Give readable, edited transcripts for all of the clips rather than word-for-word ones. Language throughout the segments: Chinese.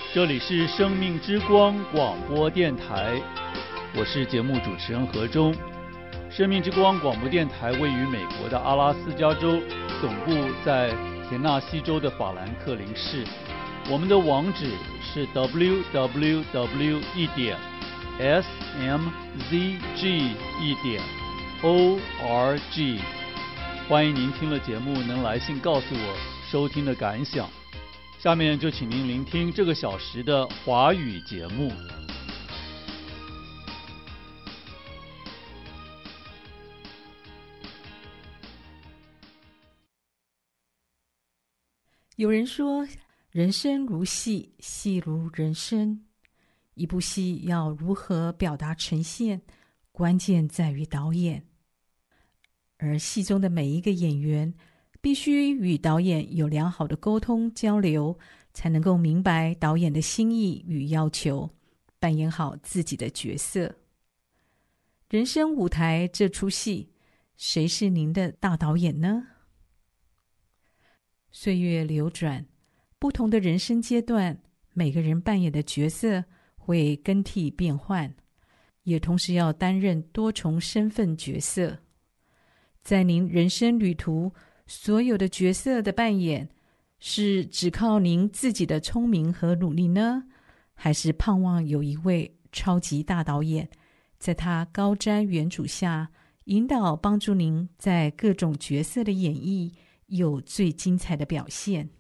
这里是生命之光广播电台，我是节目主持人何忠。生命之光广播电台位于美国的阿拉斯加州，总部在田纳西州的法兰克林市。我们的网址是 www.smzg.org。欢迎您听了节目能来信告诉我收听的感想。下面就请您聆听这个小时的华语节目。 有人说，人生如戏，戏如人生。一部戏要如何表达呈现，关键在于导演。而戏中的每一个演员必须与导演有良好的沟通交流，才能够明白导演的心意与要求，扮演好自己的角色。人生舞台这出戏，谁是您的大导演呢？岁月流转，不同的人生阶段，每个人扮演的角色会更替变换，也同时要担任多重身份角色。在您人生旅途，所有的角色的扮演，是只靠您自己的聪明和努力呢？还是盼望有一位超级大导演，在他高瞻远瞩下，引导帮助您在各种角色的演绎有最精彩的表现？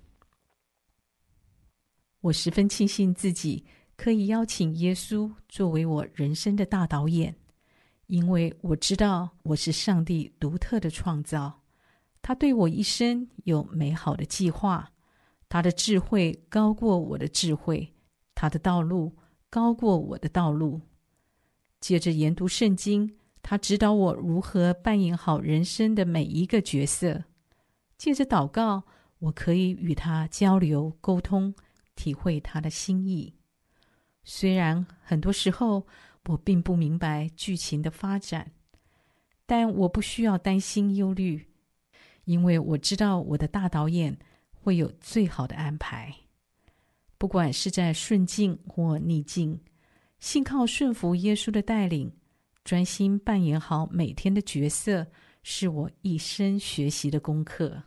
我十分庆幸自己可以邀请耶稣作为我人生的大导演，因为我知道我是上帝独特的创造，他对我一生有美好的计划，他的智慧高过我的智慧，他的道路高过我的道路。接着研读圣经，他指导我如何扮演好人生的每一个角色。借着祷告，我可以与他交流沟通，体会他的心意。虽然很多时候我并不明白剧情的发展，但我不需要担心忧虑，因为我知道我的大导演会有最好的安排。不管是在顺境或逆境，信靠顺服耶稣的带领，专心扮演好每天的角色，是我一生学习的功课。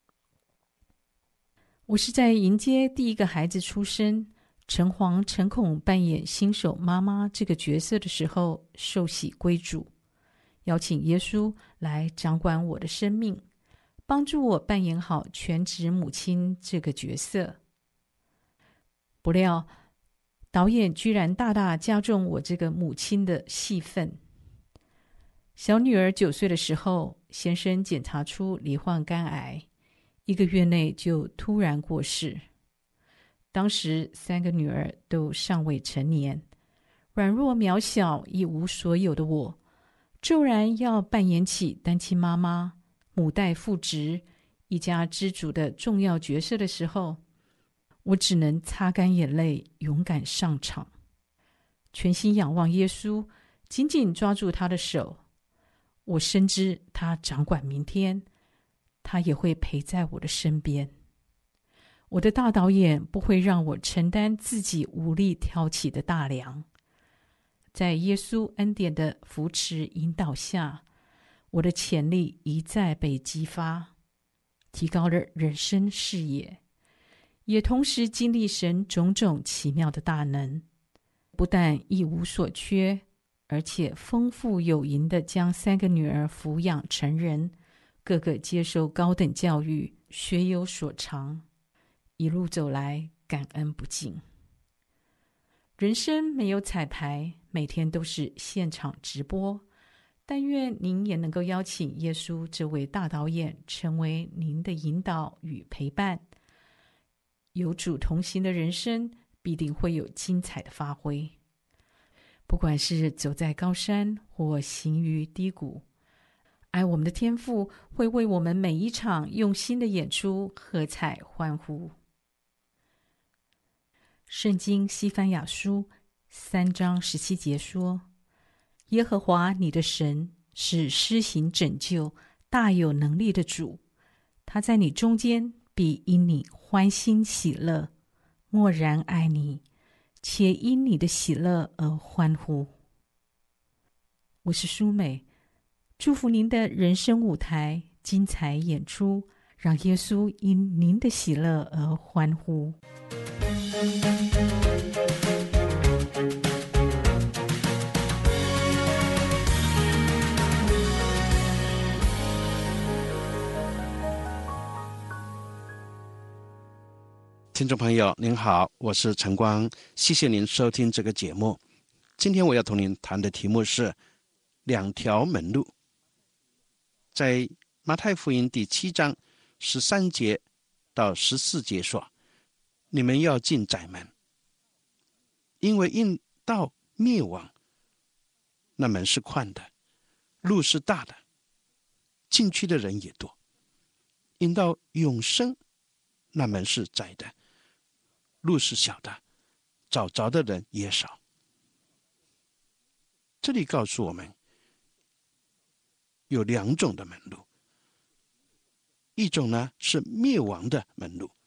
我是在迎接第一个孩子出生，诚惶诚恐扮演新手妈妈这个角色的时候，受洗归主，邀请耶稣来掌管我的生命，帮助我扮演好全职母亲这个角色。不料导演居然大大加重我这个母亲的戏份。小女儿9岁的时候，先生检查出罹患肝癌，1个月内就突然过世。当时3个女儿都尚未成年，软弱渺小一无所有的我，骤然要扮演起单亲妈妈、母带父职、一家之主的重要角色的时候，我只能擦干眼泪，勇敢上场，全心仰望耶稣，紧紧抓住他的手。我深知他掌管明天，他也会陪在我的身边。我的大导演不会让我承担自己无力挑起的大梁。在耶稣恩典的扶持引导下，我的潜力一再被激发，提高了人生视野，也同时经历神种种奇妙的大能，不但一无所缺，而且丰富有盈地将3个女儿抚养成人，个个接受高等教育，学有所长。一路走来，感恩不尽。人生没有彩排，每天都是现场直播，但愿您也能够邀请耶稣这位大导演成为您的引导与陪伴。有主同行的人生，必定会有精彩的发挥。不管是走在高山或行于低谷，爱我们的天父会为我们每一场用心的演出喝彩欢呼。圣经西番雅书3章17节说，耶和华你的神是施行拯救、大有能力的主，他在你中间必因你欢欣喜乐，默然爱你， 且因你的喜乐而欢呼。我是舒美，祝福您的人生舞台精彩演出，让耶稣因您的喜乐而欢呼。 听众朋友您好，我是陈光，谢谢您收听这个节目。今天我要同您谈的题目是两条门路。在马太福音第7章13节到14节说，你们要进窄门，因为因到灭亡，那门是宽的，路是大的，进去的人也多；因到永生，那门是窄的，路是小的，找着的人也少。这里告诉我们有两种的门路，一种呢是灭亡的门路，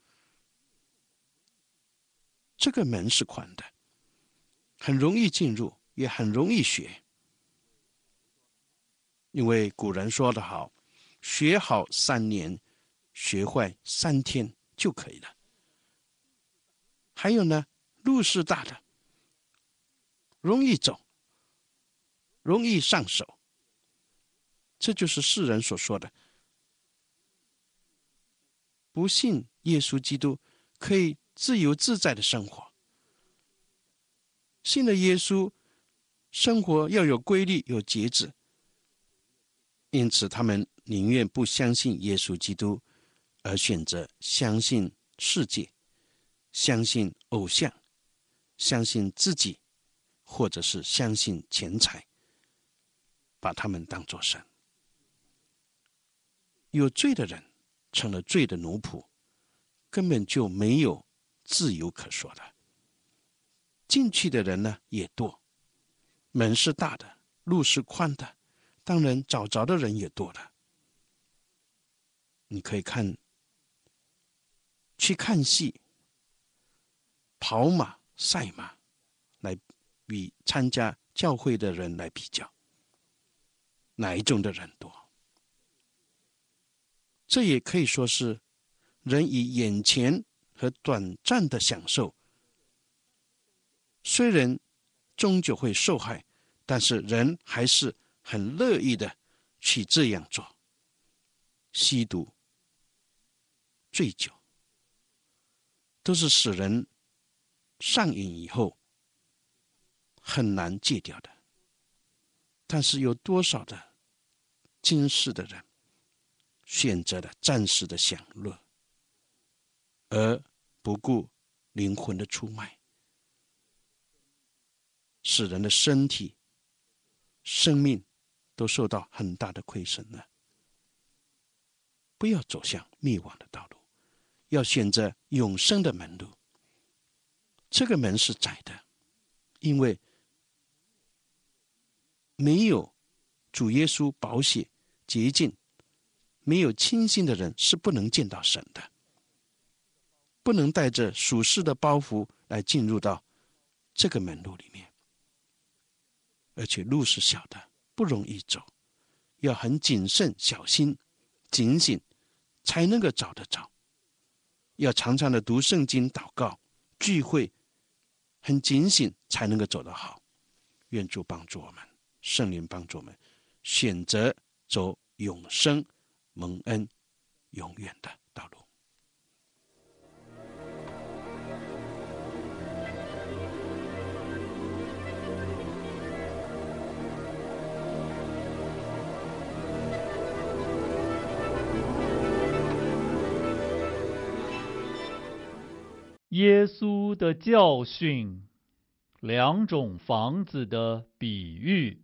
这个门是宽的，很容易进入，也很容易学。因为古人说得好，学好3年，学坏3天就可以了。还有呢，路是大的，容易走，容易上手，这就是世人所说的不信耶稣基督可以自由自在的生活。信了耶稣，生活要有规律，有节制，因此他们宁愿不相信耶稣基督，而选择相信世界，相信偶像，相信自己，或者是相信钱财，把他们当作神。有罪的人成了罪的奴仆，根本就没有自由可说的。进去的人呢也多，门是大的，路是宽的，当然找着的人也多了。你可以去看戏、跑马、赛马，来与参加教会的人来比较，哪一种的人多？这也可以说是人以眼前和短暂的享受，虽然终究会受害，但是人还是很乐意的去这样做。吸毒、醉酒，都是使人上瘾以后很难戒掉的。但是有多少的今世的人选择了暂时的享乐，而不顾灵魂的出卖，使人的身体、生命都受到很大的亏损呢？不要走向灭亡的道路，要选择永生的门路。这个门是窄的，因为没有主耶稣宝血洁净，没有清心的人是不能见到神的，不能带着属世的包袱来进入到这个门路里面。而且路是小的，不容易走，要很谨慎、小心、警醒，才能够找得着。要常常的读圣经、祷告、聚会，很警醒，才能够走得好。愿主帮助我们，圣灵帮助我们，选择走永生、蒙恩、永远的道路。 耶稣的教训，两种房子的比喻。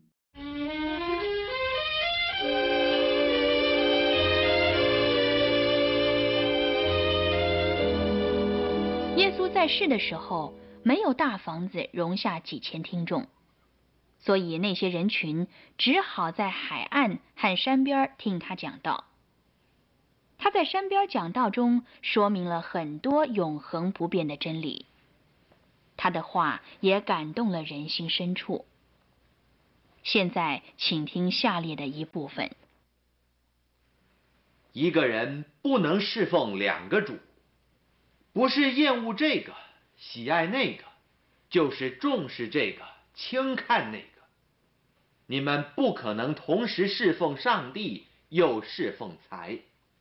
耶稣在世的时候，没有大房子容下几千听众，所以那些人群只好在海岸和山边听他讲道。他在山边讲道中说明了很多永恒不变的真理。 他的话也感动了人心深处。现在，请听下列的一部分。 一个人不能侍奉两个主，不是厌恶这个，喜爱那个，就是重视这个，轻看那个。你们不可能同时侍奉上帝，又侍奉财。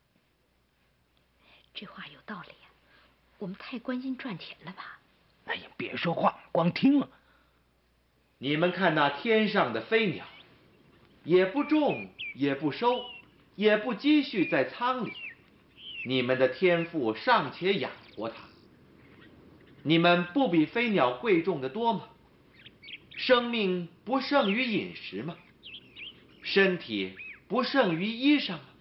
这话有道理呀，我们太关心赚钱了吧？ 哎呀，别说话，光听了。 你们看那天上的飞鸟，也不种，也不收，也不积蓄在仓里，你们的天父尚且养活它。你们不比飞鸟贵重的多吗？生命不胜于饮食吗？身体不胜于衣裳吗？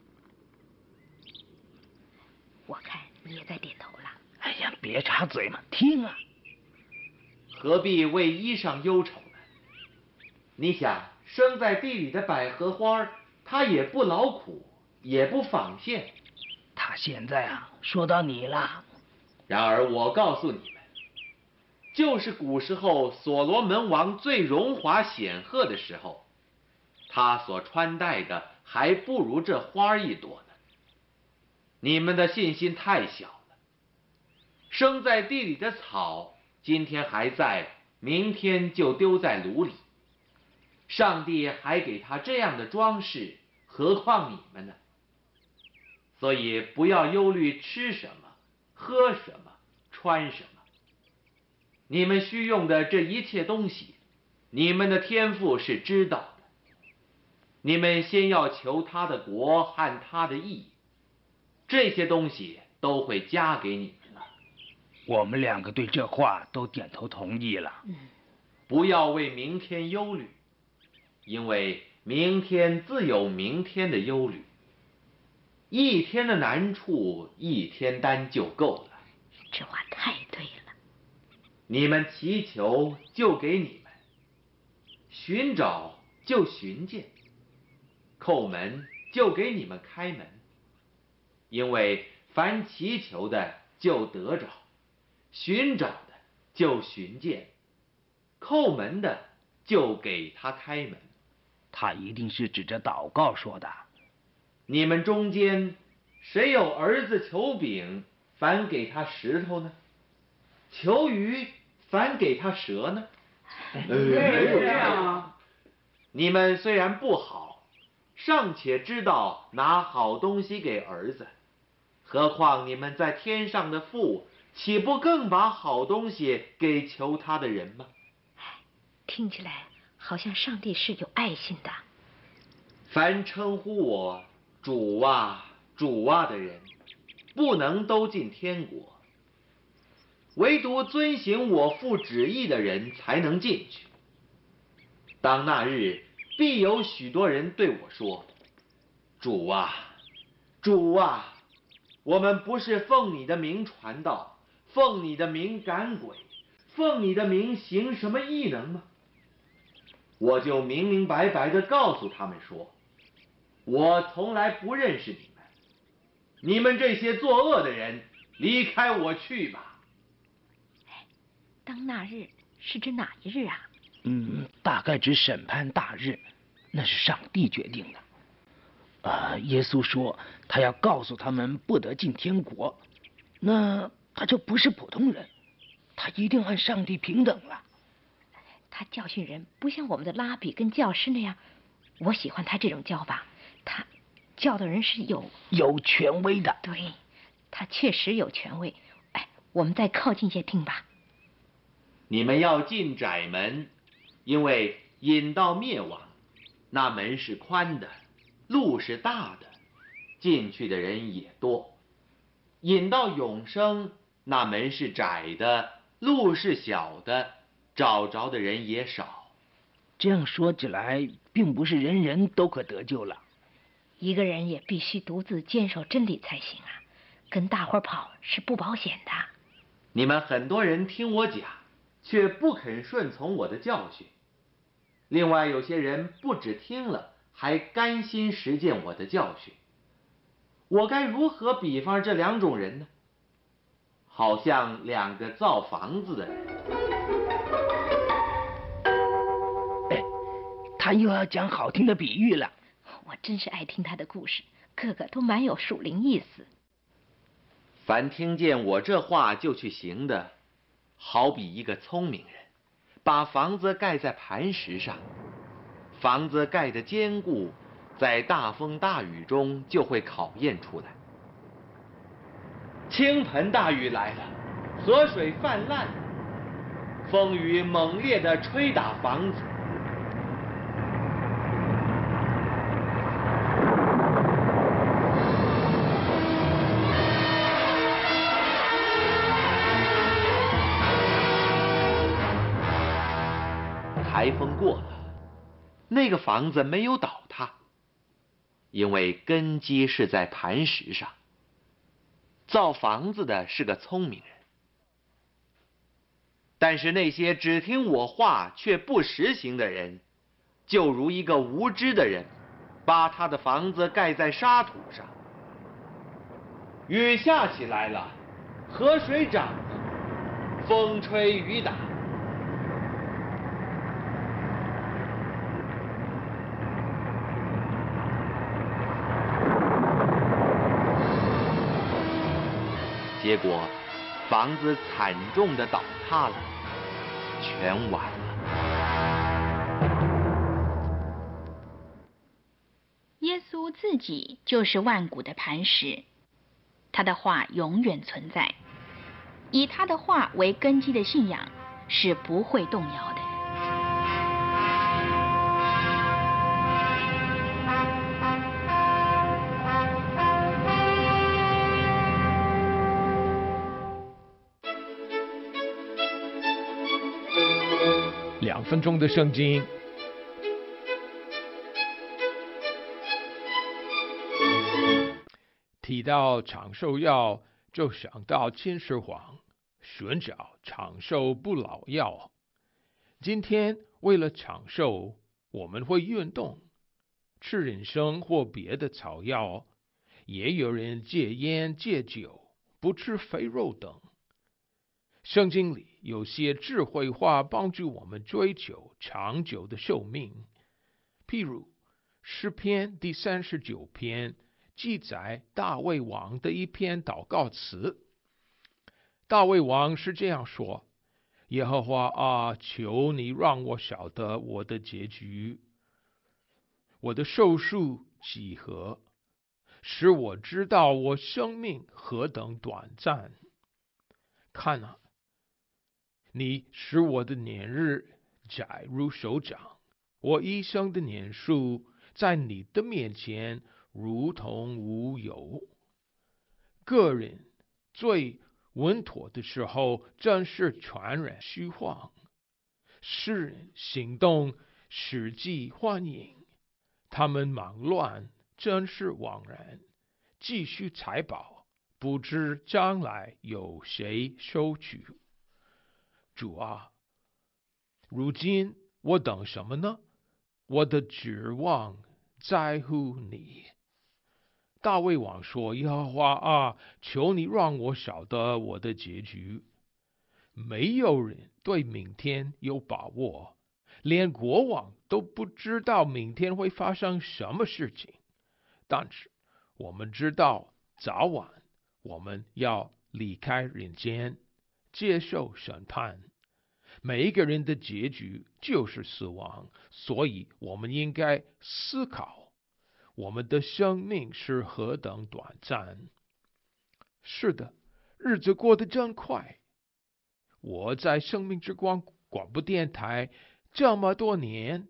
我看你也在点头了。 哎呀，别插嘴嘛，听啊。 何必为衣裳忧愁呢？你想，生在地里的百合花，它也不劳苦，也不纺线。 他现在啊，说到你了。 然而我告诉你们，就是古时候所罗门王最荣华显赫的时候，他所穿戴的还不如这花一朵呢。你们的信心太小了。生在地里的草，今天还在，明天就丢在炉里。上帝还给他这样的装饰，何况你们呢？所以不要忧虑吃什么，喝什么，穿什么。你们需用的这一切东西，你们的天父是知道的。你们先要求他的国和他的义，这些东西都会加给你们了。 我们两个对这话都点头同意了。 不要为明天忧虑，因为明天自有明天的忧虑。一天的难处，一天担就够了。 这话太对了。 你们祈求就给你们，寻找就寻见，叩门就给你们开门。因为凡祈求的就得着，寻找的就寻见，叩门的就给他开门。 他一定是指着祷告说的。 你们中间谁有儿子求饼，反给他石头呢？求鱼，反给他蛇呢？没有这样啊！你们虽然不好，尚且知道拿好东西给儿子，何况你们在天上的父，岂不更把好东西给求他的人吗？ 听起来好像上帝是有爱心的。 凡称呼我主啊主啊的人，不能都进天国，唯独遵行我父旨意的人才能进去。当那日，必有许多人对我说：主啊主啊，我们不是奉你的名传道，奉你的名赶鬼，奉你的名行什么异能吗？我就明明白白地告诉他们说，我从来不认识你们，你们这些作恶的人，离开我去吧。 当那日是指哪一日啊？ 大概指审判大日，那是上帝决定的。耶稣说他要告诉他们不得进天国，那他就不是普通人，他一定和上帝平等了。 他教训人不像我们的拉比跟教师那样，我喜欢他这种教法，他教的人是有权威的。 对，他确实有权威。我们再靠近些听吧。 你们要进窄门，因为引到灭亡，那门是宽的，路是大的，进去的人也多；引到永生，那门是窄的，路是小的，找着的人也少。 这样说起来，并不是人人都可得救了。 一个人也必须独自坚守真理才行啊，跟大伙跑是不保险的。 你们很多人听我讲，却不肯顺从我的教训。另外有些人不只听了，还甘心实践我的教训。我该如何比方这两种人呢？ 好像两个造房子的人。 他又要讲好听的比喻了。 我真是爱听他的故事，个个都蛮有属灵意思。 凡听见我这话就去行的，好比一个聪明人，把房子盖在磐石上。房子盖得坚固，在大风大雨中就会考验出来。倾盆大雨来了，河水泛滥，风雨猛烈地吹打房子。台风过了，那个房子没有倒塌，因为根基是在磐石上。造房子的是个聪明人，但是那些只听我话却不实行的人，就如一个无知的人，把他的房子盖在沙土上。雨下起来了，河水涨了，风吹雨打。结果，房子惨重地倒塌了，全完了。 耶稣自己就是万古的磐石，他的话永远存在，以他的话为根基的信仰是不会动摇的。 2分钟的圣经。提到长寿药，就想到秦始皇寻找长寿不老药。今天为了长寿，我们会运动，吃人参或别的草药，也有人戒烟戒酒，不吃肥肉等。圣经里有些智慧话帮助我们追求长久的寿命，譬如诗篇第39篇记载大卫王的一篇祷告词。大卫王是这样说：耶和华啊，求你让我晓得我的结局，我的寿数几何，使我知道我生命何等短暂。看啊，你使我的年日窄如手掌，我一生的年数在你的面前如同无有。个人最稳妥的时候，真是传染虚晃；世人行动实际幻影，他们忙乱，真是枉然。继续财宝，不知将来有谁收取。主啊，如今我等什么呢？我的指望在乎你。大卫王说：耶和华啊，求你让我晓得我的结局。没有人对明天有把握，连国王都不知道明天会发生什么事情。但是我们知道，早晚我们要离开人间，接受审判。每一个人的结局就是死亡，所以我们应该思考我们的生命是何等短暂。是的，日子过得真快。我在生命之光广播电台这么多年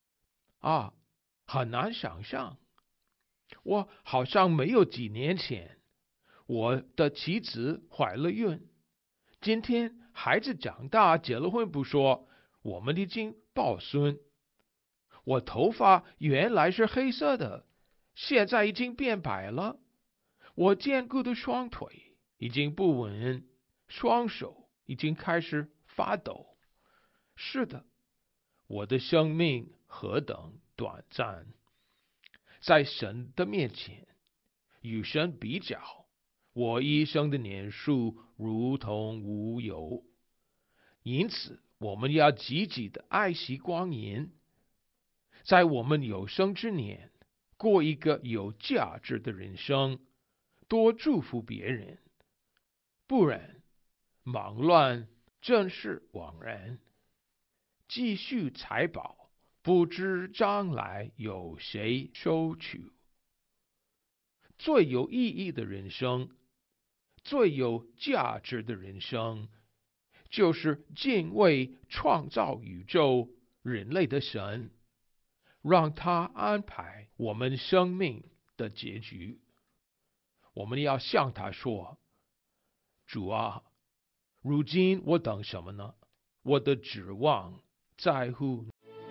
很难想象。我好像没有几年前，我的妻子怀了孕，今天孩子长大结了婚不说，我们已经抱孙。我头发原来是黑色的，现在已经变白了。我坚固的双腿已经不稳，双手已经开始发抖。是的，我的生命何等短暂。在神的面前，与神比较， 我一生的年数如同无有。因此，我们要积极的爱惜光阴，在我们有生之年，过一个有价值的人生，多祝福别人，不然忙乱正是枉然。积蓄财宝，不知将来有谁收取。最有意义的人生，最有价值的人生，就是敬畏创造宇宙人类的神，让他安排我们生命的结局。我们要向他说：主啊，如今我等什么呢？我的指望在乎。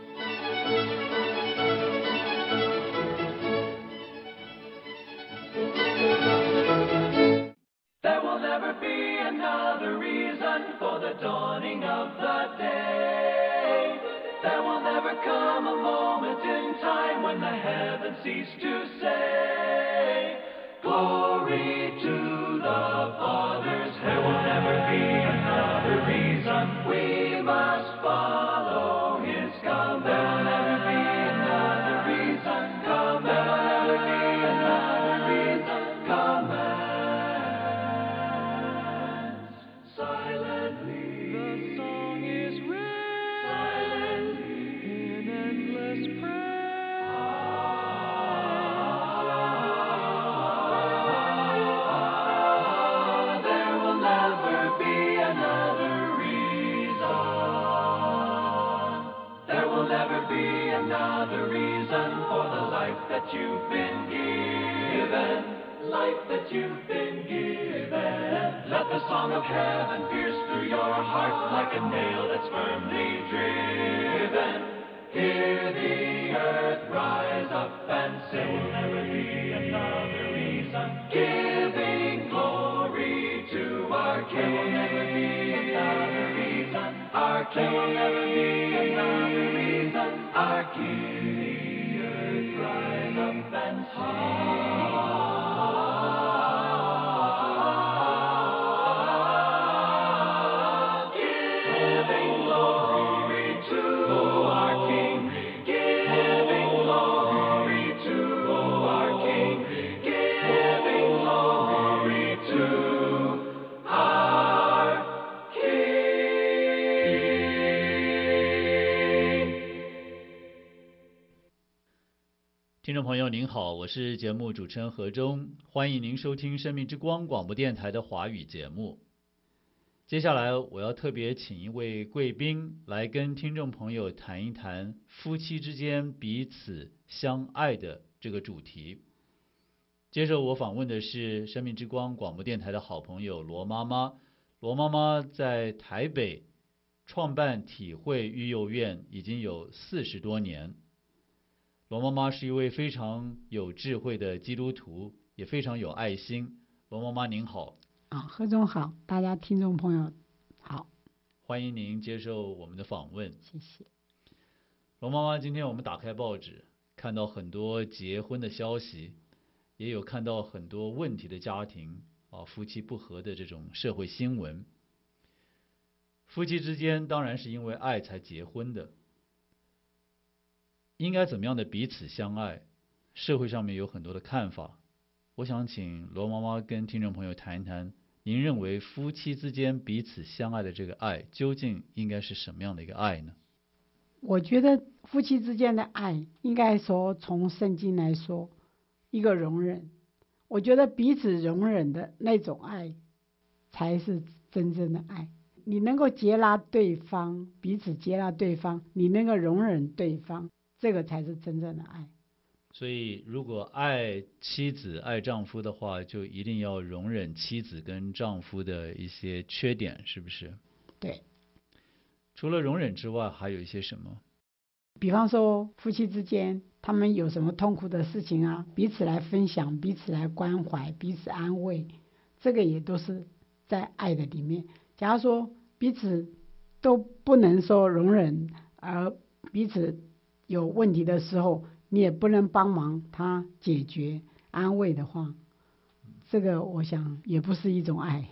There will never be another reason for the dawning of the day. There will never come a moment in time when the heavens cease to say, Glory to the Father's heaven. There will never be another reason we must follow His command. There will never be another reason. Command. There will never be another reason. Command. Silently, the song is read. Silently, in endless prayer. There will never be another reason. There will never be another reason for the life that you've been given. Life that you've been given. Let the song of heaven pierce through your heart like a nail that's firmly driven. Hear the earth rise up and say, there will never be another reason. Giving glory to our King. There will never be another reason. Our King. There will never be another reason. Our King. The earth rise up and sing. Giving glory to our King. Giving glory to our King. Giving glory to our King. 听众朋友您好，我是节目主持人何忠，欢迎您收听生命之光广播电台的华语节目。接下来我要特别请一位贵宾来跟听众朋友谈一谈夫妻之间彼此相爱的这个主题。接受我访问的是生命之光广播电台的好朋友罗妈妈。罗妈妈在台北创办体会育幼院已经有40多年。罗妈妈是一位非常有智慧的基督徒，也非常有爱心。罗妈妈您好。 何总好，大家听众朋友好， 欢迎您接受我们的访问。 谢谢。 罗妈妈，今天我们打开报纸，看到很多结婚的消息，也有看到很多问题的家庭夫妻不和的这种社会新闻。夫妻之间当然是因为爱才结婚的，应该怎么样的彼此相爱？社会上面有很多的看法，我想请罗妈妈跟听众朋友谈一谈，您认为夫妻之间彼此相爱的这个爱，究竟应该是什么样的一个爱呢？ 我觉得夫妻之间的爱，应该说从圣经来说，一个容忍。我觉得彼此容忍的那种爱，才是真正的爱。你能够接纳对方，彼此接纳对方，你能够容忍对方，这个才是真正的爱。 所以如果爱妻子爱丈夫的话，就一定要容忍妻子跟丈夫的一些缺点，是不是？ 对。 除了容忍之外，还有一些什么？ 比方说夫妻之间他们有什么痛苦的事情啊，彼此来分享，彼此来关怀，彼此安慰，这个也都是在爱的里面。假如说彼此都不能说容忍，而彼此有问题的时候你也不能帮忙他解决安慰的话， 这个我想也不是一种爱。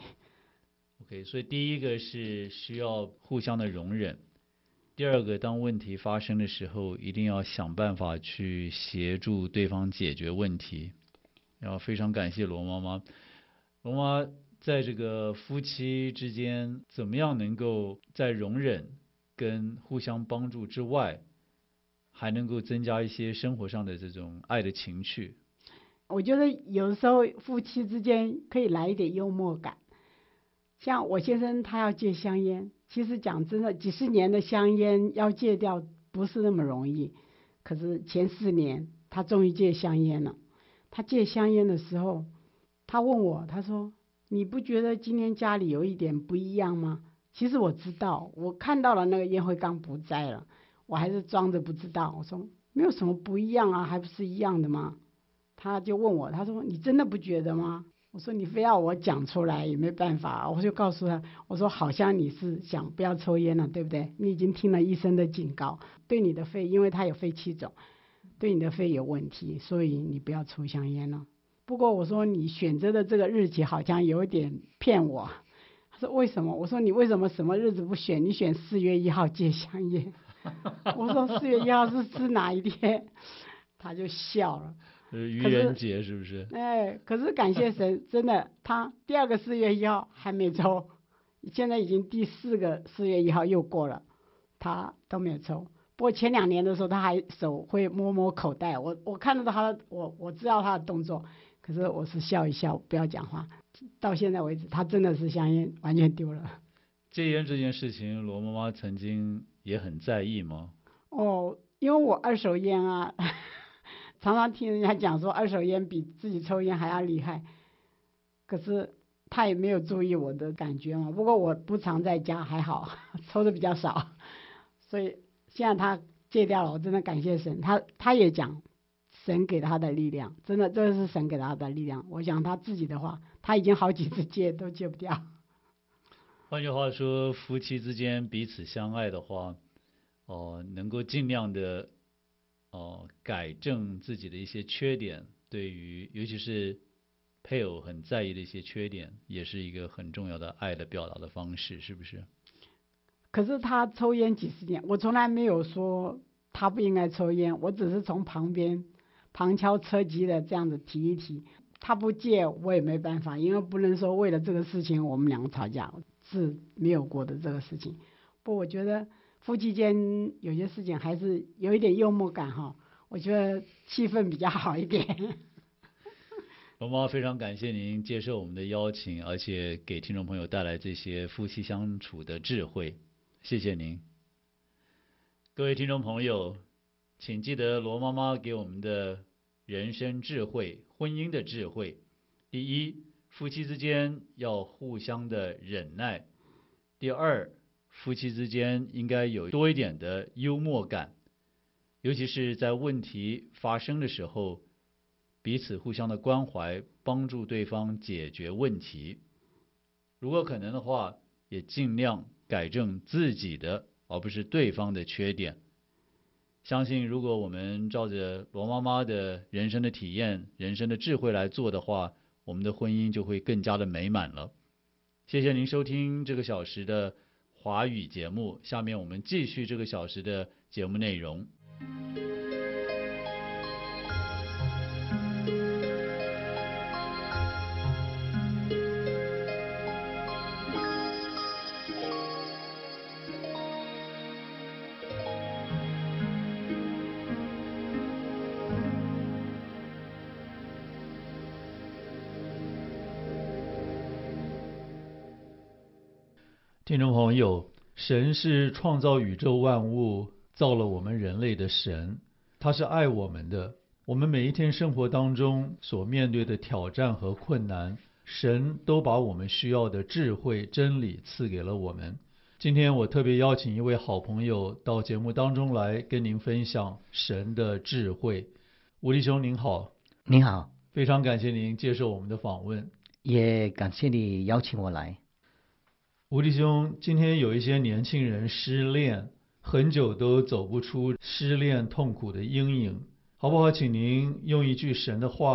OK， 所以第一个是需要互相的容忍，第二个，当问题发生的时候，一定要想办法去协助对方解决问题。然后非常感谢罗妈妈。罗妈在这个夫妻之间，怎么样能够在容忍跟互相帮助之外，还能够增加一些生活上的这种爱的情趣？ 我觉得有时候夫妻之间可以来一点幽默感。像我先生他要戒香烟，其实讲真的，几十年的香烟要戒掉不是那么容易。可是前4年他终于戒香烟了。他戒香烟的时候，他问我，他说：“你不觉得今天家里有一点不一样吗？”其实我知道，我看到了那个烟灰缸不在了，我还是装着不知道。我说没有什么不一样啊，还不是一样的吗？他就问我，他说：“你真的不觉得吗？”我说你非要我讲出来也没办法，我就告诉他，我说好像你是想不要抽烟了，对不对？你已经听了医生的警告，对你的肺，因为他有肺气肿，对你的肺有问题，所以你不要抽香烟了。不过我说你选择的这个日期好像有点骗我。他说为什么？我说你为什么什么日子不选？你选4月1号戒香烟。我说4月1号是哪一天？他就笑了。 愚人节是不是？ 可是感谢神，真的，他第2个4月1号还没抽，现在已经第4个4月1号又过了，他都没有抽。不过前2年的时候，他还手会摸摸口袋，我看得到他的，我知道他的动作，可是我是笑一笑，不要讲话。到现在为止，他真的是香烟完全丢了。 戒烟这件事情，罗妈妈曾经也很在意吗？ 因为我二手烟啊。常常听人家讲说二手烟比自己抽烟还要厉害，可是他也没有注意我的感觉嘛。不过我不常在家，还好抽的比较少，所以现在他戒掉了，我真的感谢神。他也讲神给他的力量，真的这是神给他的力量。我讲他自己的话，他已经好几次戒都戒不掉。 换句话说，夫妻之间彼此相爱的话，能够尽量的改正自己的一些缺点，对于尤其是配偶很在意的一些缺点，也是一个很重要的爱的表达的方式，是不是？ 可是他抽烟几十年，我从来没有说他不应该抽烟，我只是从旁边旁敲侧击的这样子提一提。他不戒我也没办法，因为不能说为了这个事情我们2个吵架，是没有过的这个事情。不过我觉得夫妻间有些事情还是有一点幽默感哈，我觉得气氛比较好一点。 罗妈非常感谢您接受我们的邀请，而且给听众朋友带来这些夫妻相处的智慧，谢谢您。各位听众朋友，请记得罗妈妈给我们的人生智慧、婚姻的智慧。第一，夫妻之间要互相的忍耐；第二，夫妻之间应该有多一点的幽默感，尤其是在问题发生的时候，彼此互相的关怀，帮助对方解决问题。如果可能的话，也尽量改正自己的，而不是对方的缺点。相信如果我们照着罗妈妈的人生的体验、人生的智慧来做的话，我们的婚姻就会更加的美满了。谢谢您收听这个小时的华语节目，下面我们继续这个小时的节目内容。听众朋友，神是创造宇宙万物、造了我们人类的神，他是爱我们的。我们每一天生活当中所面对的挑战和困难，神都把我们需要的智慧、真理赐给了我们。今天我特别邀请一位好朋友到节目当中来跟您分享神的智慧。吴弟兄您好。 您好， 非常感谢您接受我们的访问， 也感谢你邀请我来。 吴弟兄，今天有一些年轻人失恋，很久都走不出失恋痛苦的阴影，好不好？请您用一句神的话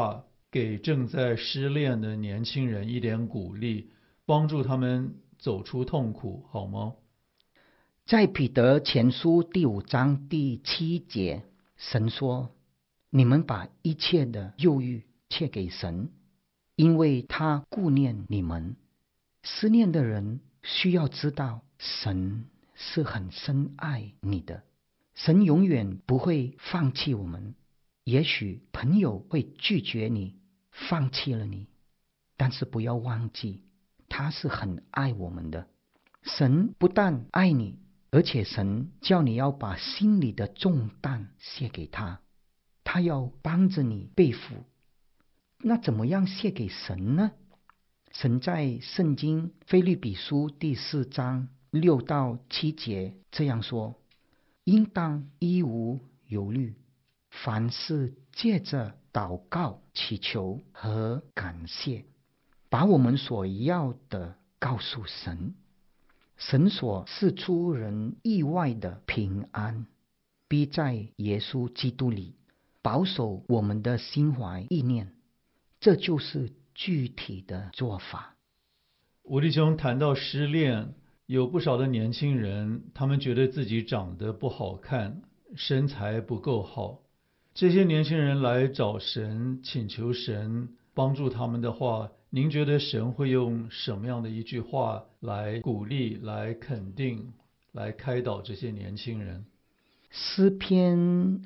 给正在失恋的年轻人一点鼓励，帮助他们走出痛苦，好吗？ 在彼得前书第5章第7节，神说：你们把一切的忧郁切给神，因为他顾念你们。失恋的人需要知道，神是很深爱你的，神永远不会放弃我们。也许朋友会拒绝你，放弃了你，但是不要忘记，他是很爱我们的。神不但爱你，而且神叫你要把心里的重担卸给他，他要帮着你背负。那怎么样卸给神呢？神在圣经腓立比书第4章6到7节这样说：应当一无忧虑，凡事借着祷告、祈求和感谢，把我们所要的告诉神。神所赐出人意外的平安，必在耶稣基督里保守我们的心怀意念，这就是具体的做法。 吴弟兄谈到失恋，有不少的年轻人，他们觉得自己长得不好看，身材不够好。这些年轻人来找神，请求神帮助他们的话，您觉得神会用什么样的一句话来鼓励、来肯定、来开导这些年轻人？ 诗篇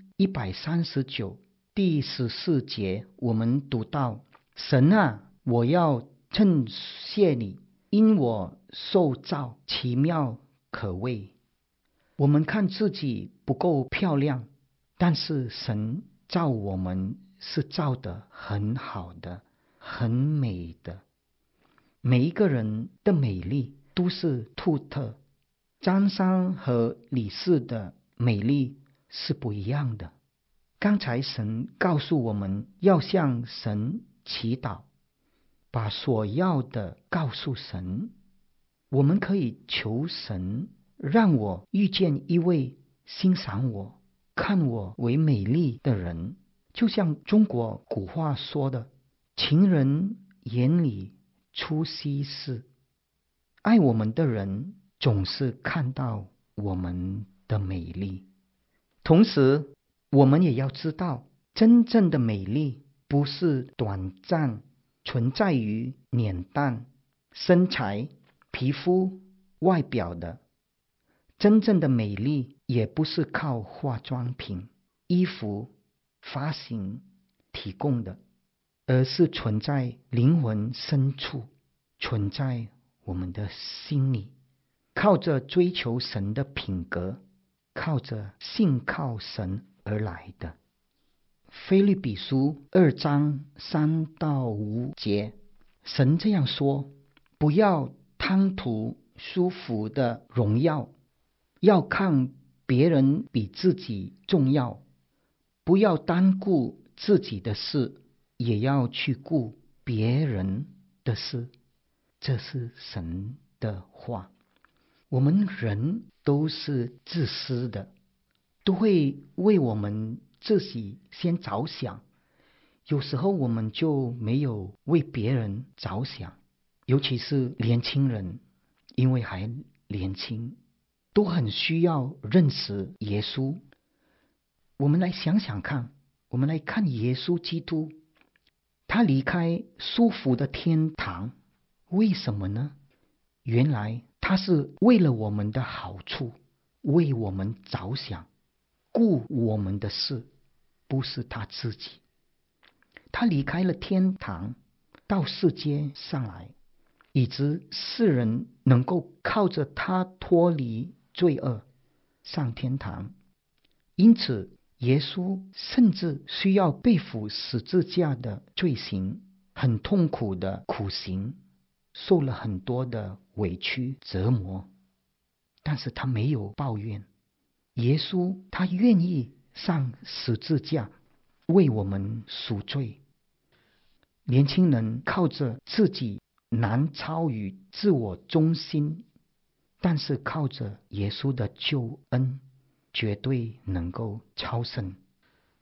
139第14节，我们读到：神啊，我要称谢你，因我受造奇妙可畏。我们看自己不够漂亮，但是神造我们是造得很好的，很美的。每一个人的美丽都是独特，张三和李四的美丽是不一样的。刚才神告诉我们要向神祈祷，把所要的告诉神。我们可以求神让我遇见一位欣赏我、看我为美丽的人，就像中国古话说的，情人眼里出西施。爱我们的人总是看到我们的美丽。同时我们也要知道，真正的美丽不是短暂存在于脸蛋、身材、皮肤、外表的。真正的美丽也不是靠化妆品、衣服、发型提供的，而是存在灵魂深处，存在我们的心里，靠着追求神的品格，靠着信靠神而来的。腓立比书2章3到5节，神这样说：不要贪图舒服的荣耀，要看别人比自己重要，不要单顾自己的事，也要去顾别人的事。这是神的话。我们人都是自私的，都会为我们自己先着想，有时候我们就没有为别人着想。尤其是年轻人，因为还年轻，都很需要认识耶稣。我们来想想看，我们来看耶稣基督，他离开舒服的天堂，为什么呢？原来他是为了我们的好处，为我们着想，顾我们的事，不是他自己。他离开了天堂，到世界上来，以致世人能够靠着他脱离罪恶，上天堂。因此耶稣甚至需要背负十字架的罪行，很痛苦的苦行，受了很多的委屈折磨，但是他没有抱怨。耶稣他愿意上十字架为我们赎罪。年轻人靠着自己难超于自我中心，但是靠着耶稣的救恩，绝对能够超胜。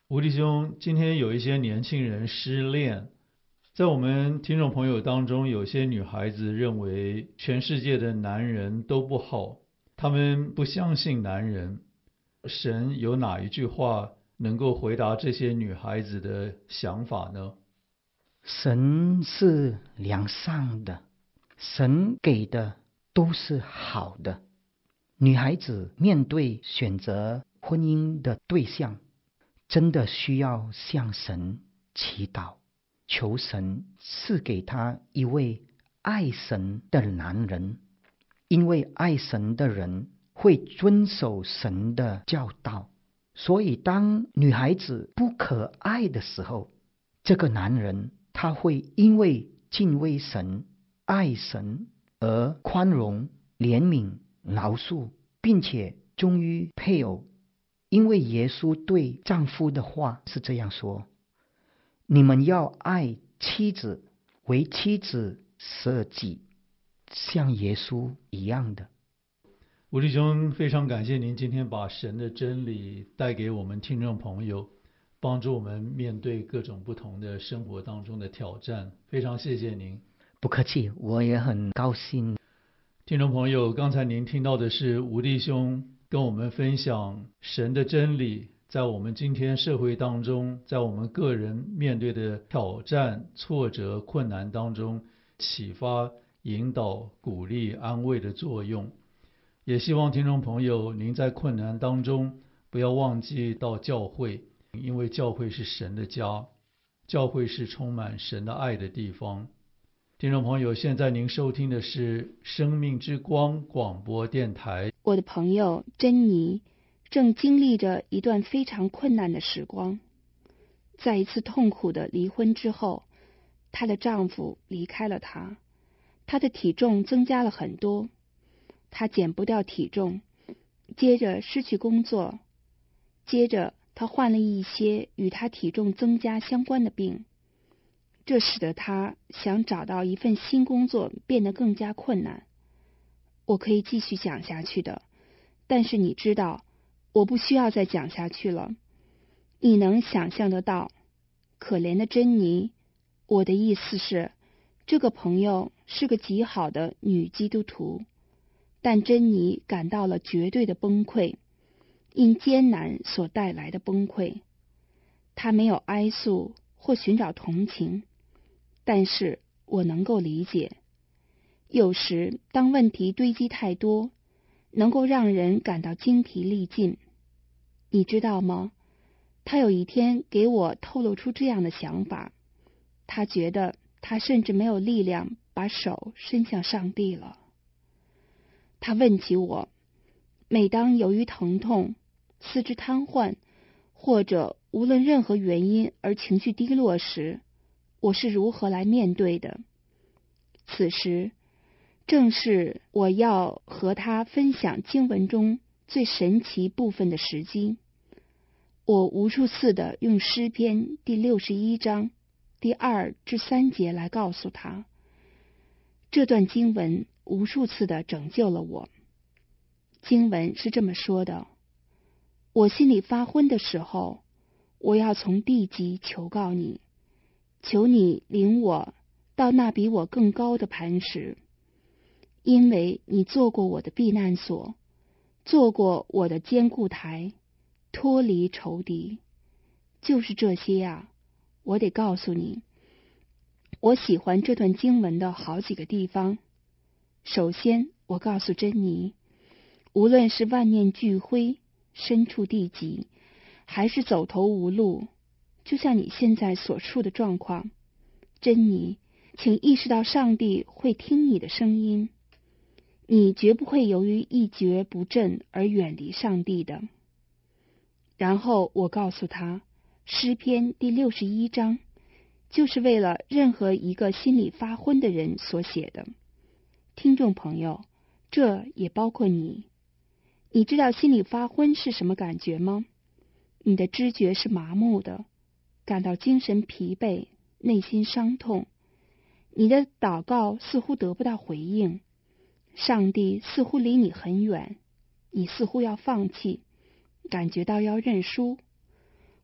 吴弟兄，今天有一些年轻人失恋，在我们听众朋友当中，有些女孩子认为全世界的男人都不好，他们不相信男人。神有哪一句话能够回答这些女孩子的想法呢？ 神是良善的，神给的都是好的。女孩子面对选择婚姻的对象，真的需要向神祈祷，求神赐给她一位爱神的男人，因为爱神的人会遵守神的教导，所以当女孩子不可爱的时候，这个男人他会因为敬畏神、爱神而宽容、怜悯、饶恕，并且忠于配偶。因为耶稣对丈夫的话是这样说：你们要爱妻子，为妻子舍己，像耶稣一样的。 吴弟兄，非常感谢您今天把神的真理带给我们听众朋友，帮助我们面对各种不同的生活当中的挑战，非常谢谢您。 不客气，我也很高兴。 听众朋友，刚才您听到的是吴弟兄跟我们分享神的真理，在我们今天社会当中，在我们个人面对的挑战、挫折、困难当中，启发、引导、鼓励、安慰的作用。也希望听众朋友您在困难当中不要忘记到教会，因为教会是神的家，教会是充满神的爱的地方。听众朋友，现在您收听的是生命之光广播电台。 我的朋友珍妮正经历着一段非常困难的时光。在一次痛苦的离婚之后，她的丈夫离开了她，她的体重增加了很多，她减不掉体重，接着失去工作，接着她患了一些与她体重增加相关的病，这使得她想找到一份新工作变得更加困难。我可以继续讲下去的，但是你知道，我不需要再讲下去了。你能想象得到，可怜的珍妮，我的意思是，这个朋友是个极好的女基督徒，但珍妮感到了绝对的崩溃，因艰难所带来的崩溃。她没有哀诉或寻找同情，但是我能够理解。有时当问题堆积太多，能够让人感到精疲力尽。你知道吗？他有一天给我透露出这样的想法，他觉得他甚至没有力量把手伸向上帝了。他问起我，每当由于疼痛、四肢瘫痪，或者无论任何原因而情绪低落时，我是如何来面对的。此时正是我要和他分享经文中最神奇部分的时机。我无数次地用诗篇第61章第2至3节来告诉他，这段经文无数次地拯救了我。经文是这么说的：我心里发昏的时候，我要从地极求告你，求你领我到那比我更高的磐石，因为你做过我的避难所，做过我的坚固台，脱离仇敌。就是这些啊，我得告诉你，我喜欢这段经文的好几个地方。首先，我告诉珍妮，无论是万念俱灰、身处地极，还是走投无路，就像你现在所处的状况，珍妮，请意识到上帝会听你的声音，你绝不会由于一蹶不振而远离上帝的。然后我告诉他，诗篇第61章就是为了任何一个心里发昏的人所写的。听众朋友，这也包括你。你知道心里发昏是什么感觉吗？你的知觉是麻木的，感到精神疲惫，内心伤痛。你的祷告似乎得不到回应，上帝似乎离你很远，你似乎要放弃，感觉到要认输，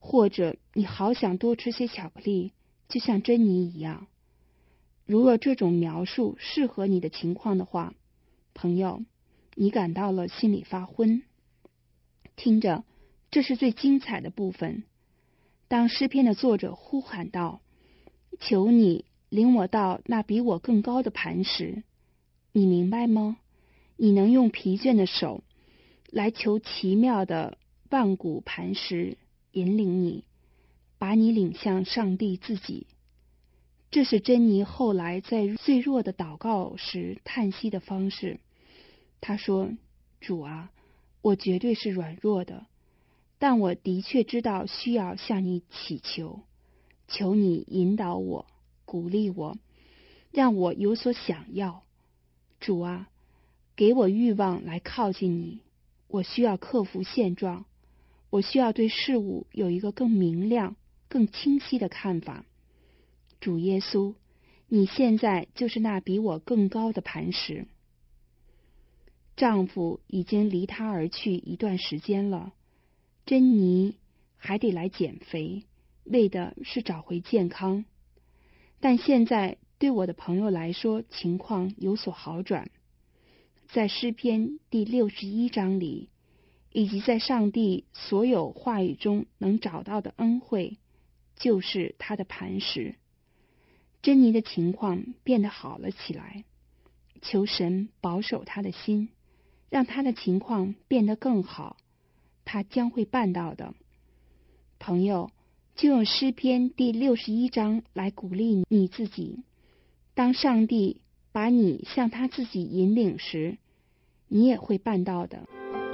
或者你好想多吃些巧克力，就像珍妮一样。如若这种描述适合你的情况的话，朋友，你感到了心里发昏。听着，这是最精彩的部分。当诗篇的作者呼喊道：求你领我到那比我更高的磐石，你明白吗？你能用疲倦的手来求奇妙的万古磐石引领你，把你领向上帝自己。这是珍妮后来在最弱的祷告时叹息的方式。她说：主啊，我绝对是软弱的，但我的确知道需要向你祈求，求你引导我，鼓励我，让我有所想要。主啊，给我欲望来靠近你，我需要克服现状，我需要对事物有一个更明亮、更清晰的看法。主耶稣，你现在就是那比我更高的磐石。丈夫已经离她而去一段时间了，珍妮还得来减肥，为的是找回健康。但现在对我的朋友来说，情况有所好转。在诗篇第61章里，以及在上帝所有话语中能找到的恩惠，就是他的磐石。珍妮的情况变得好了起来，求神保守她的心，让她的情况变得更好，她将会办到的。朋友，就用诗篇第61章来鼓励你自己。当上帝把你向他自己引领时，你也会办到的。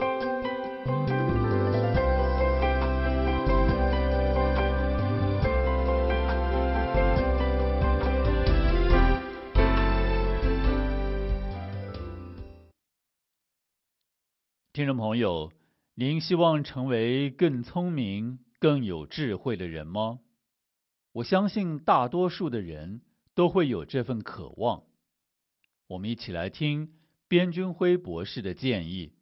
听众朋友，您希望成为更聪明、更有智慧的人吗？我相信大多数的人都会有这份渴望。我们一起来听边君辉博士的建议。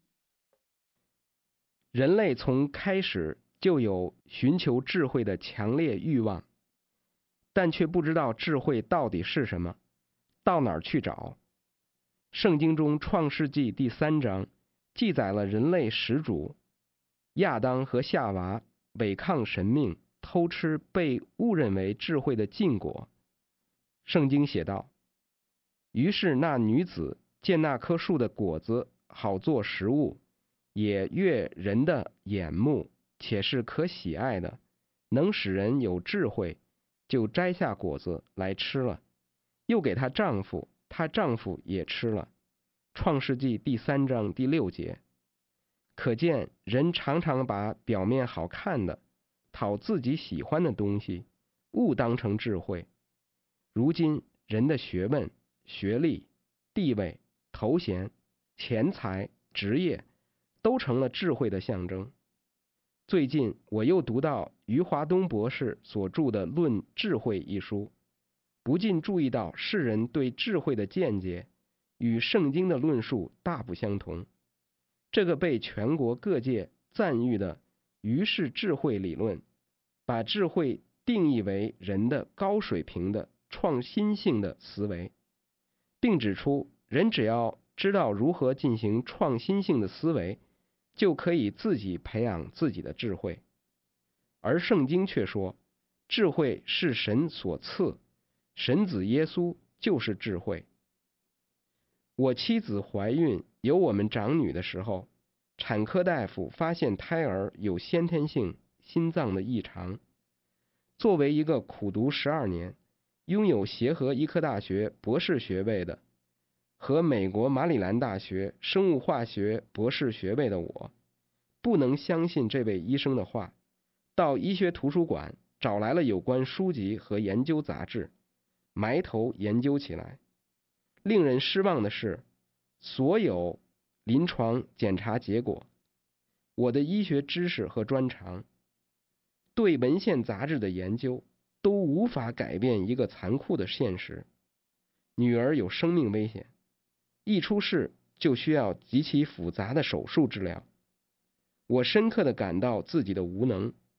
人类从开始就有寻求智慧的强烈欲望，但却不知道智慧到底是什么，到哪儿去找。圣经中创世纪第3章记载了人类始祖亚当和夏娃违抗神命，偷吃被误认为智慧的禁果。圣经写道：于是那女子见那棵树的果子好做食物，也悦人的眼目，且是可喜爱的，能使人有智慧，就摘下果子来吃了，又给她丈夫，她丈夫也吃了。创世纪第3章第6节。可见人常常把表面好看的、讨自己喜欢的东西误当成智慧。如今人的学问、学历、地位、头衔、钱财、职业都成了智慧的象征。最近我又读到余华东博士所著的《论智慧》一书，不禁注意到世人对智慧的见解与圣经的论述大不相同。这个被全国各界赞誉的余氏智慧理论，把智慧定义为人的高水平的创新性的思维，并指出人只要知道如何进行创新性的思维，就可以自己培养自己的智慧。而圣经却说，智慧是神所赐，神子耶稣就是智慧。我妻子怀孕有我们长女的时候，产科大夫发现胎儿有先天性心脏的异常。作为一个苦读12年、拥有协和医科大学博士学位的和美国马里兰大学生物化学博士学位的我，不能相信这位医生的话，到医学图书馆找来了有关书籍和研究杂志，埋头研究起来。令人失望的是，所有临床检查结果，我的医学知识和专长，对文献杂志的研究，都无法改变一个残酷的现实：女儿有生命危险，一出事就需要极其复杂的手术治疗。我深刻地感到自己的无能。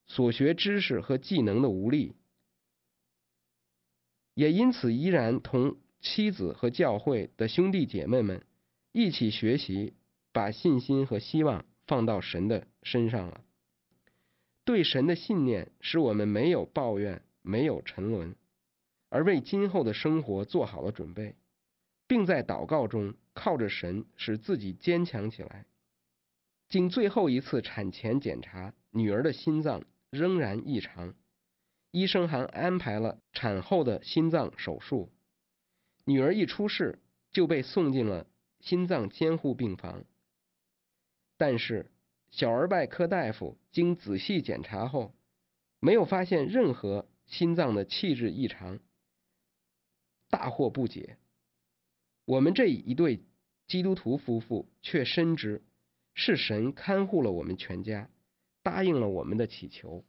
所学知识和技能的无力，也因此依然同妻子和教会的兄弟姐妹们一起学习，把信心和希望放到神的身上了。对神的信念使我们没有抱怨，没有沉沦，而为今后的生活做好了准备，并在祷告中靠着神使自己坚强起来。经最后一次产前检查，女儿的心脏仍然异常，医生还安排了产后的心脏手术。女儿一出世就被送进了心脏监护病房，但是小儿外科大夫经仔细检查后，没有发现任何心脏的气质异常，大惑不解。我们这一对基督徒夫妇却深知是神看护了我们全家，答应了我们的祈求。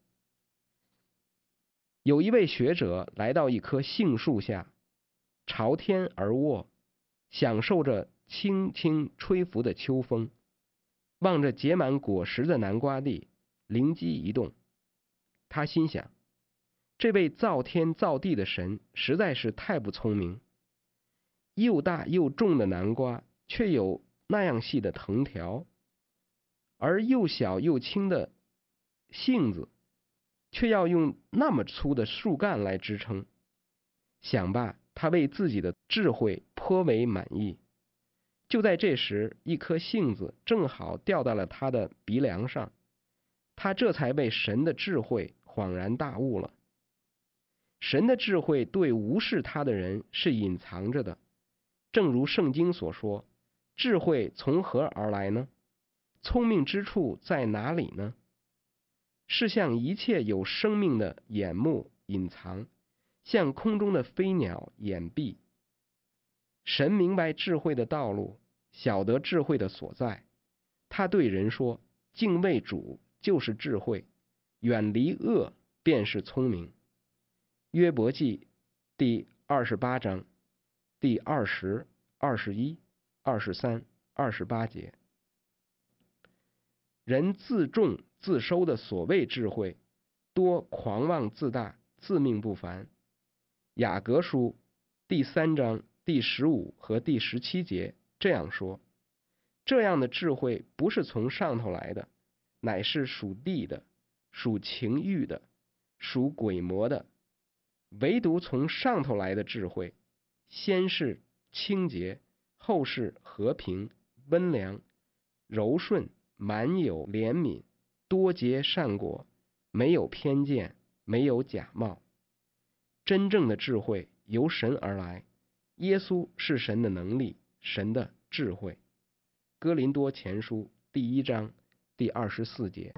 有一位学者来到一棵杏树下，朝天而卧，享受着轻轻吹拂的秋风，望着结满果实的南瓜地，灵机一动。他心想，这位造天造地的神实在是太不聪明，又大又重的南瓜却有那样细的藤条，而又小又轻的杏子却要用那么粗的树干来支撑。想罢，他为自己的智慧颇为满意。就在这时，一颗杏子正好掉到了他的鼻梁上，他这才被神的智慧恍然大悟了。神的智慧对无视他的人是隐藏着的，正如圣经所说，智慧从何而来呢？聪明之处在哪里呢？是向一切有生命的眼目隐藏，向空中的飞鸟掩蔽。神明白智慧的道路，晓得智慧的所在。他对人说，敬畏主就是智慧，远离恶便是聪明。约伯记第28章第20、21、23、28节。人自重自收的所谓智慧，多狂妄自大，自命不凡。雅各书第3章第15和第17节这样说，这样的智慧不是从上头来的，乃是属地的，属情欲的，属鬼魔的。唯独从上头来的智慧，先是清洁，后是和平、温良、柔顺，满有怜悯，多结善果，没有偏见，没有假冒。真正的智慧由神而来，耶稣是神的能力，神的智慧。哥林多前书第1章第24节。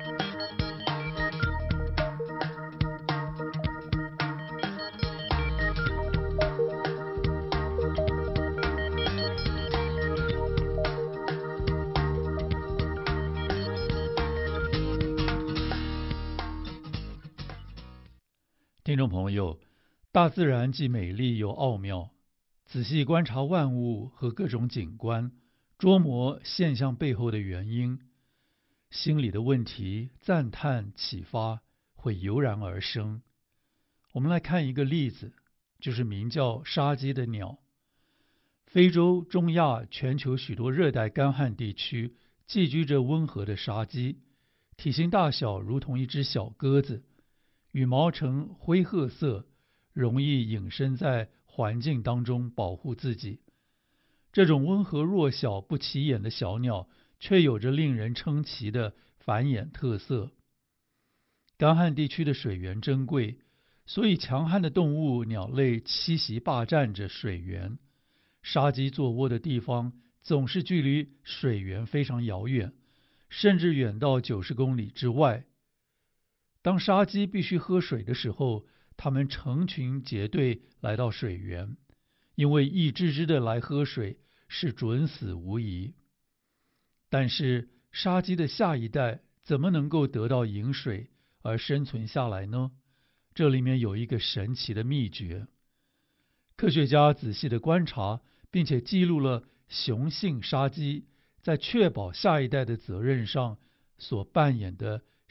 听众朋友，大自然既美丽又奥妙，仔细观察万物和各种景观，琢磨现象背后的原因，心里的问题、赞叹、启发会油然而生。我们来看一个例子，就是名叫沙鸡的鸟。非洲、中亚、全球许多热带干旱地区寄居着温和的沙鸡，体型大小如同一只小鸽子，羽毛呈灰褐色，容易隐身在环境当中保护自己。这种温和弱小不起眼的小鸟，却有着令人称奇的繁衍特色。干旱地区的水源珍贵，所以强悍的动物鸟类栖息霸占着水源。沙鸡做窝的地方总是距离水源非常遥远，甚至远到90公里之外。当沙鸡必须喝水的时候，它们成群结队来到水源，因为一只只的来喝水是准死无疑。但是沙鸡的下一代怎么能够得到饮水而生存下来呢？这里面有一个神奇的秘诀。科学家仔细的观察，并且记录了雄性沙鸡在确保下一代的责任上所扮演的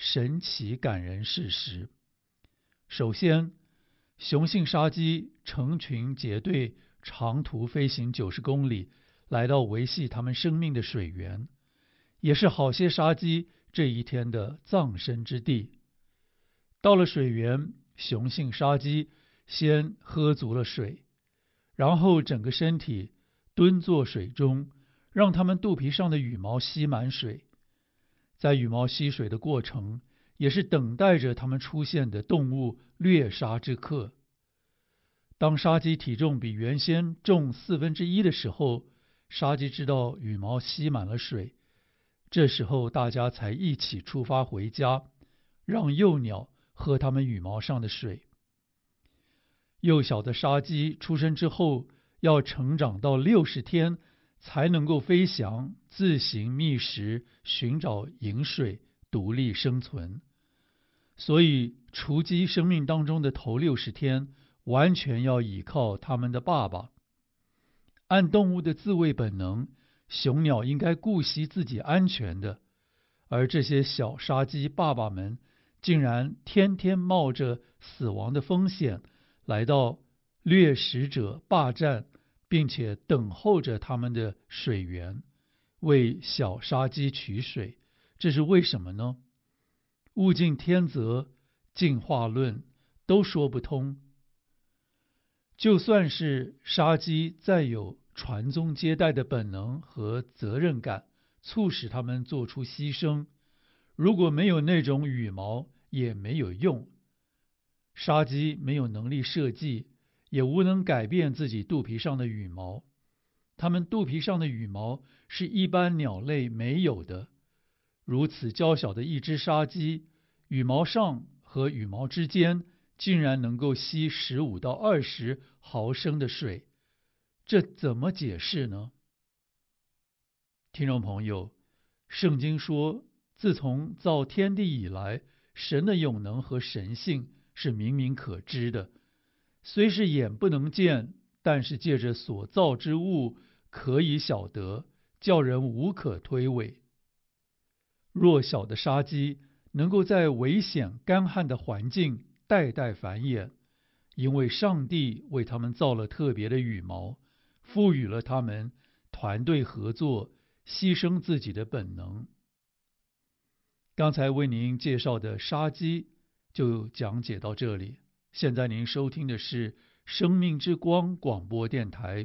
神奇感人事实。首先，雄性沙鸡成群结队长途飞行90公里，来到维系它们生命的水源，也是好些沙鸡这一天的葬身之地。到了水源，雄性沙鸡先喝足了水，然后整个身体蹲坐水中，让它们肚皮上的羽毛吸满水。在羽毛吸水的过程，也是等待着它们出现的动物掠杀之刻。当沙鸡体重比原先重1/4的时候，沙鸡知道羽毛吸满了水，这时候大家才一起出发回家，让幼鸟喝它们羽毛上的水。幼小的沙鸡出生之后，要成长到60天才能够飞翔，自行觅食，寻找饮水，独立生存。所以雏鸡生命当中的头60天完全要依靠它们的爸爸。按动物的自卫本能，雄鸟应该顾惜自己安全的，而这些小沙鸡爸爸们竟然天天冒着死亡的风险来到掠食者霸占并且等候着他们的水源，为小沙鸡取水。这是为什么呢？物竞天择，进化论都说不通。就算是沙鸡再有传宗接代的本能和责任感，促使他们做出牺牲，如果没有那种羽毛也没有用。沙鸡没有能力设计，也无能改变自己肚皮上的羽毛，它们肚皮上的羽毛是一般鸟类没有的。如此娇小的一只沙鸡，羽毛上和羽毛之间竟然能够吸15到20毫升的水，这怎么解释呢？听众朋友，圣经说，自从造天地以来，神的永能和神性是明明可知的，虽是眼不能见，但是借着所造之物可以晓得，叫人无可推诿。弱小的沙鸡能够在危险干旱的环境代代繁衍，因为上帝为他们造了特别的羽毛，赋予了他们团队合作、牺牲自己的本能。刚才为您介绍的沙鸡就讲解到这里，现在您收听的是生命之光广播电台。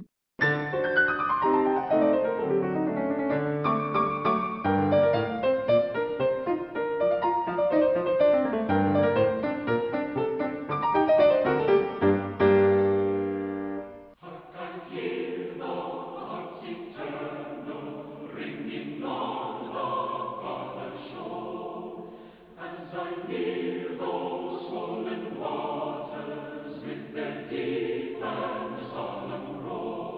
Swollen waters with their deep and solemn roar.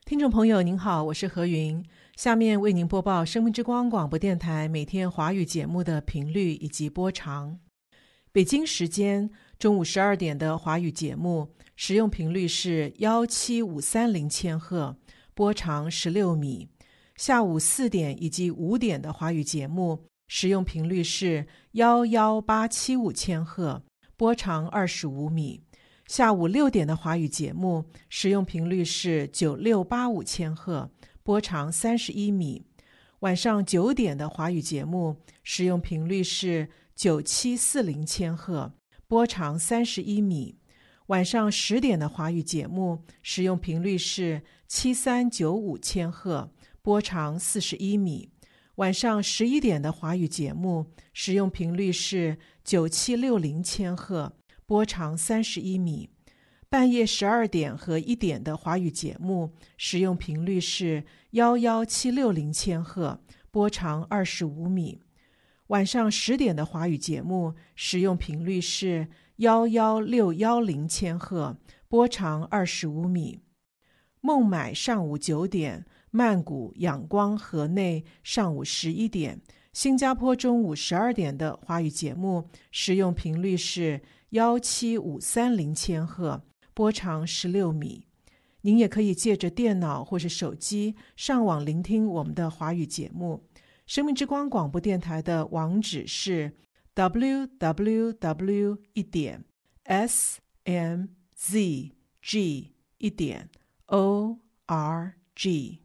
听众朋友您好，我是何云，下面为您播报生命之光广播电台每天华语节目的频率以及播长。北京时间中午12点的华语节目使用频率是17530千赫，波长16米。下午4点以及5点的华语节目使用频率是11875千赫，波长25米。下午6点的华语节目使用频率是9685千赫，波长31米。晚上9点的华语节目使用频率是9740千赫，波长31米。晚上10点的华语节目使用频率是7395千赫，波长41米。晚上11点的华语节目使用频率是9760千赫，波长31米。半夜12点和1点的华语节目使用频率是11760千赫，波长25米。晚上10点的华语节目使用频率是11610千赫，波长25米。孟买上午9点，曼谷、仰光、河内上午11点，新加坡中午12点的华语节目使用频率是17530千赫，波长16米。您也可以借着电脑或是手机上网聆听我们的华语节目。生命之光广播电台的网址是 www.smzg.org。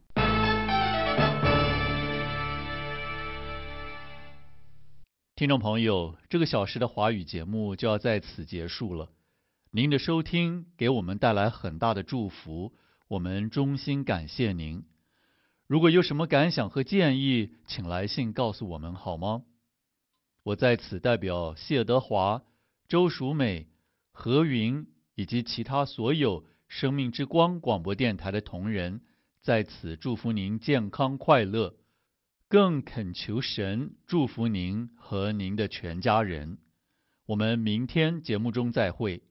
听众朋友，这个小时的华语节目就要在此结束了。您的收听给我们带来很大的祝福，我们衷心感谢您。如果有什么感想和建议，请来信告诉我们好吗？我在此代表谢德华、周淑美、何云以及其他所有生命之光广播电台的同仁，在此祝福您健康快乐，更恳求神祝福您和您的全家人。我们明天节目中再会。